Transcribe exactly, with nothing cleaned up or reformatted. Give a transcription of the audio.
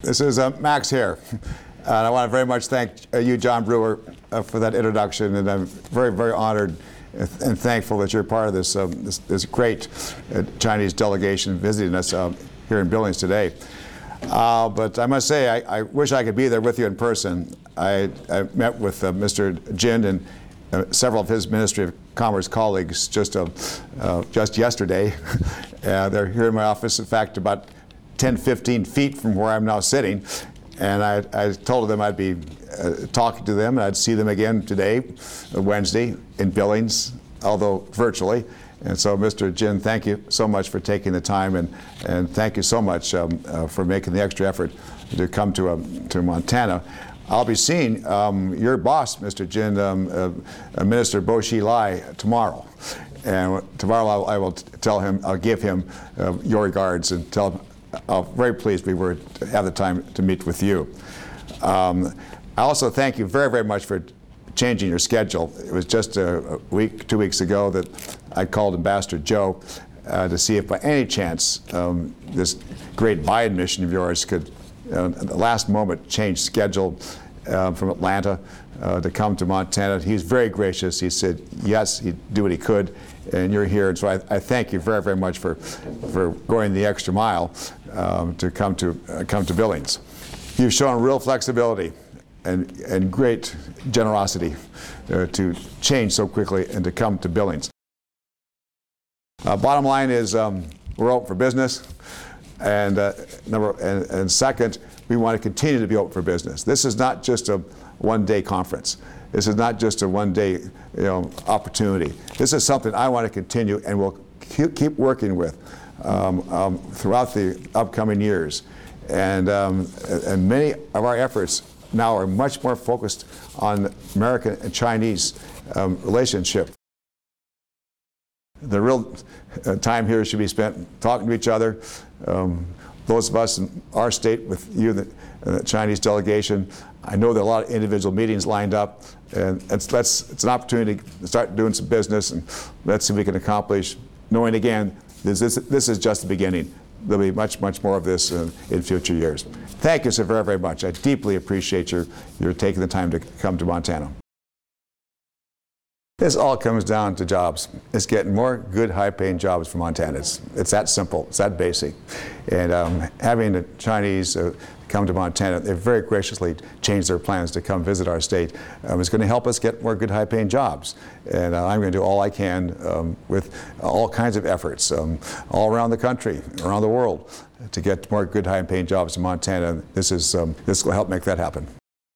This is uh, Max here. And I want to very much thank uh, you, John Brewer, uh, for that introduction. And I'm very, very honored and thankful that you're part of this, um, this, this great uh, Chinese delegation visiting us uh, here in Billings today. Uh, but I must say, I, I wish I could be there with you in person. I, I met with uh, Mister Jin and uh, several of his Ministry of Commerce colleagues just, uh, uh, just yesterday. uh, they're here in my office, in fact, about ten, fifteen feet from where I'm now sitting. And I, I told them I'd be uh, talking to them, and I'd see them again today, uh, Wednesday, in Billings, although virtually. And so, Mister Jin, thank you so much for taking the time, and, and thank you so much um, uh, for making the extra effort to come to, um, to Montana. I'll be seeing um, your boss, Mister Jin, um, uh, uh, Minister Bo Xilai, tomorrow. And tomorrow I'll, I will tell him, I'll give him uh, your regards and tell him I'm very pleased we were to have the time to meet with you. Um, I also thank you very, very much for changing your schedule. It was just a, a week, two weeks ago that I called Ambassador Joe uh, to see if by any chance um, this great Biden mission of yours could, uh, at the last moment, change schedule uh, from Atlanta uh, to come to Montana. He was very gracious. He said, yes, he'd do what he could, and you're here. And so I, I thank you very, very much for, for going the extra mile um, to come to, uh, come to Billings. You've shown real flexibility and, and great generosity uh, to change so quickly and to come to Billings. Uh, bottom line is um, we're open for business, and, uh, number, and, and second, we want to continue to be open for business. This is not just a one-day conference. This is not just a one-day you know, opportunity. This is something I want to continue and will keep working with um, um, throughout the upcoming years. And, um, and many of our efforts now are much more focused on American and Chinese um, relationship. The real uh, time here should be spent talking to each other. Um, those of us in our state with you, the, uh, the Chinese delegation, I know there are a lot of individual meetings lined up, and it's, let's, it's an opportunity to start doing some business, and let's see if we can accomplish, knowing again, this, this, this is just the beginning. There'll be much, much more of this uh, in future years. Thank you so very, very much. I deeply appreciate your, your taking the time to come to Montana. This all comes down to jobs. It's getting more good, high-paying jobs for Montanans. It's that simple. It's that basic. And um, having the Chinese uh, come to Montana, they've very graciously changed their plans to come visit our state. Um, it's going to help us get more good, high-paying jobs. And uh, I'm going to do all I can um, with all kinds of efforts um, all around the country, around the world, to get more good, high-paying jobs in Montana. This is um, this will help make that happen.